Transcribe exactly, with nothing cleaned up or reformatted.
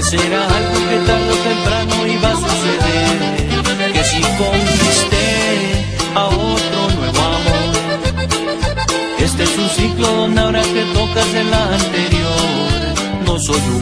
será algo que tarde o temprano iba a suceder, que si conquisté a otro nuevo amor. Este es un ciclo donde ahora te tocas de la anterior. No soy